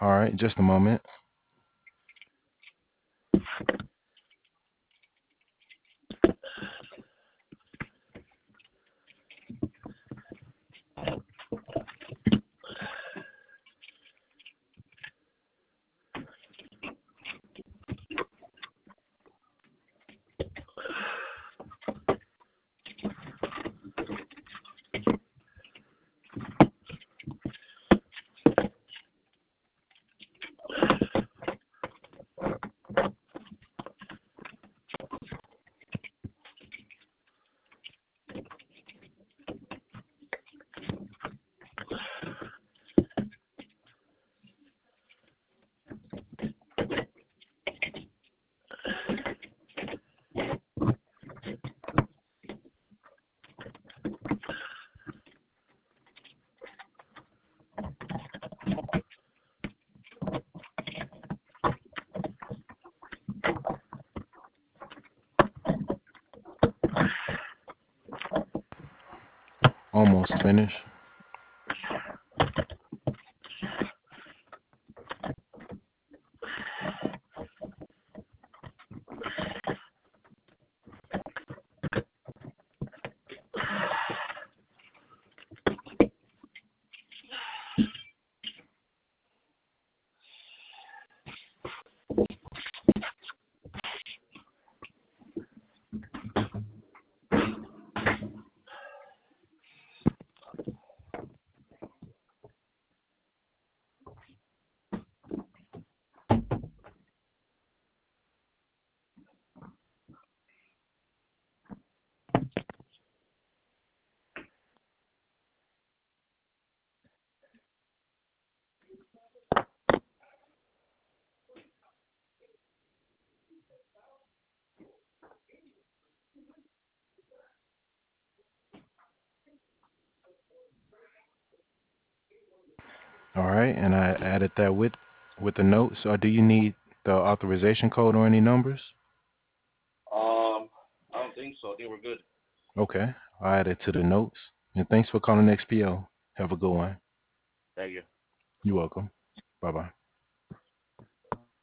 All right, just a moment. Almost finished. All right, and I added that with the notes. Or do you need the authorization code or any numbers? Um, I don't think so. I think we're good. Okay, I added to the notes. And thanks for calling XPO. Have a good one. Thank you. You're welcome. Bye bye.